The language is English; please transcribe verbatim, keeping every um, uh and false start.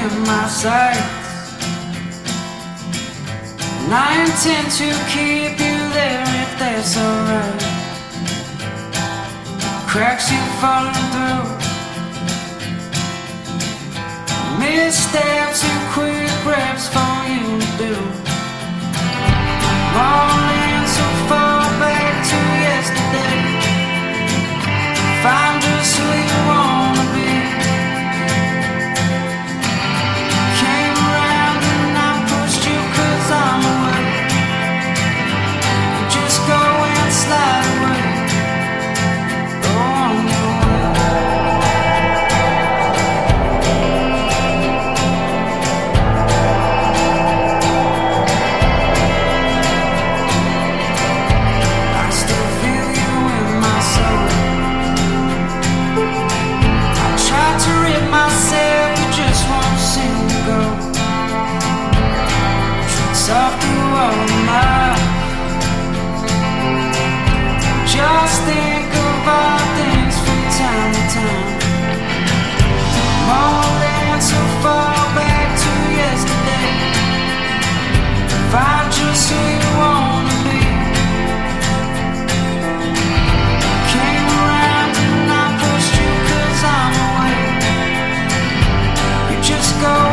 in my sights, and I intend to keep you there if that's alright. Cracks you've fallen through, missteps and quick reps for you to do. Rolling so far back to yesterday, find just who you wanna be. Came around and I pushed you cause I'm away. Just go and slide away, go on your off through all the miles. Just think of all things from time to time. Rolling so far back to yesterday, find just who you wanna be. Came around and I pushed you cause I'm away. You just go